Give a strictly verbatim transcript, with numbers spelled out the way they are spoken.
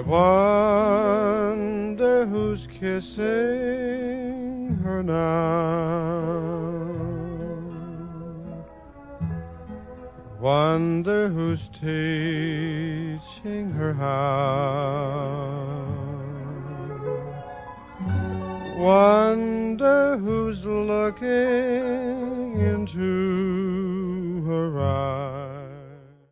Wonder who's kissing her now. Wonder who's teaching her how. Wonder who's looking into her eyes.